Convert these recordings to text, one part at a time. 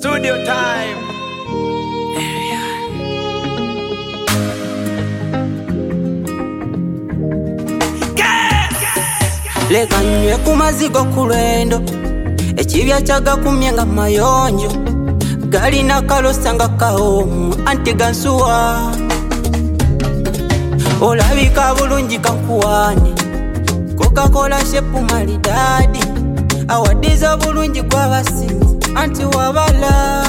Studio time. Leka nywe kumazigo kulwendo ekibya kyaga kumyenga mayonjo gali na kalosanga kaomu anti gansuwa olabika bulungi kankuwani Coca-Cola shepu malidadi awadiza bulungi kwa basinzi anti wabala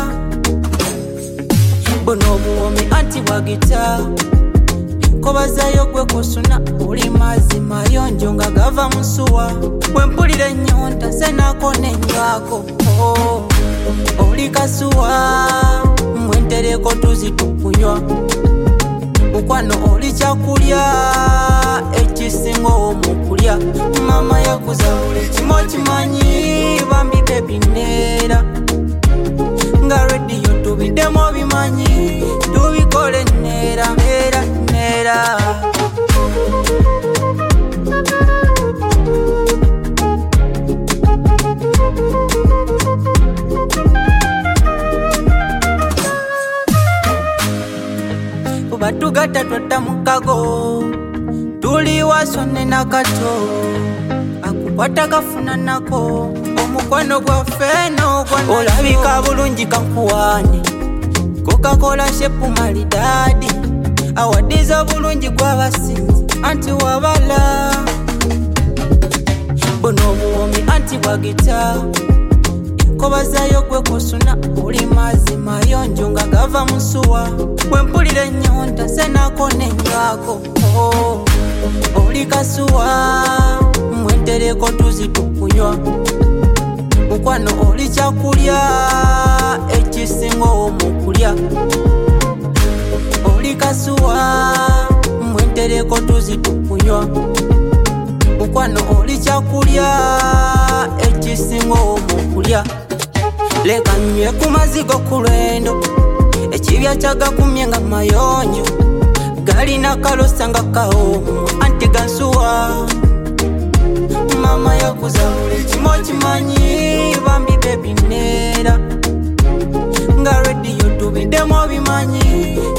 bono buwomi anti wagita kobazayo gwe kusuna uli mazi mayonjo nga gava musuwa wempulire nyonta senako nenywako oli kasuwa mwentereko tuzitukunywa mukwano oli kyakulya ekisinga omukulya mama yakuza buli kimo kimanyi bambi bebinera nga rediyo tubiddemu bimanyi tubikole nera nera nera batugata twata mukago tuli wasone nakato akukwata kafuna nako omukwano gwa feno gwa olabika bulungi kankuwani Coca-Cola shepu malidadi awadiza bulungi gwa basinzi anti wabala bono buwomi anti wagita kobazayo gwe kusuna uli mazi mayonjo nga gava musuwa wempulire nyonta senako nenywako oli kasuwa mwentereko tuzitukunywa mukwano oli kyakulya ekisinga omukulya oli kasuwa mwentereko tuzitukunywa mukwano oli kyakulya ekisinga omukulya leka nywe kumazigo kulwendo ekibya kyaga kumyenga mayonjo gali na kalosanga kaomu anti gansuwa mama yakuza buli kimo kimanyi bambi bebinera nga rediyo tubiddemu bimanyi